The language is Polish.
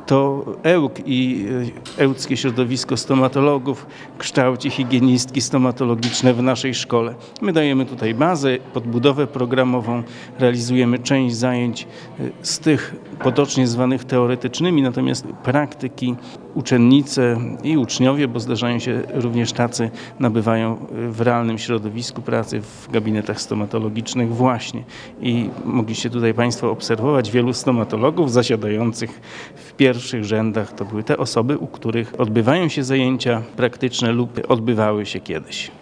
To EŁK i ełckie środowisko stomatologów kształci higienistki stomatologiczne w naszej szkole. My dajemy tutaj bazę, podbudowę programową, realizujemy część zajęć z tych potocznie zwanych teoretycznymi, natomiast praktyki uczennice i uczniowie, bo zdarzają się również tacy, nabywają w realnym środowisku pracy w gabinetach stomatologicznych właśnie. I mogliście tutaj Państwo obserwować wielu stomatologów zasiadających w pierwszych rzędach. To były te osoby, u których odbywają się zajęcia praktyczne lub odbywały się kiedyś.